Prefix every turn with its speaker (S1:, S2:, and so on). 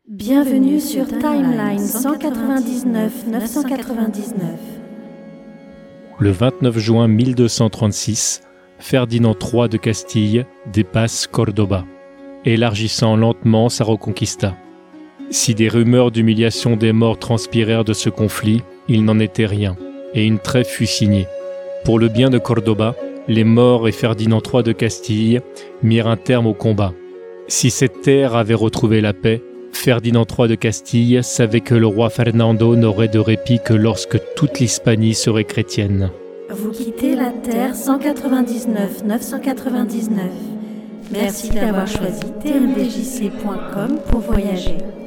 S1: Bienvenue sur Timeline 199-999.
S2: Le 29 juin 1236, Ferdinand III de Castille dépasse Cordoba, élargissant lentement sa reconquista. Si des rumeurs d'humiliation des morts transpirèrent de ce conflit, il n'en était rien, et une trêve fut signée. Pour le bien de Cordoba, les morts et Ferdinand III de Castille mirent un terme au combat. Si cette terre avait retrouvé la paix, Ferdinand III de Castille savait que le roi Fernando n'aurait de répit que lorsque toute l'Hispanie serait chrétienne.
S1: Vous quittez la Terre 199-999. Merci d'avoir choisi tmdjc.com pour voyager.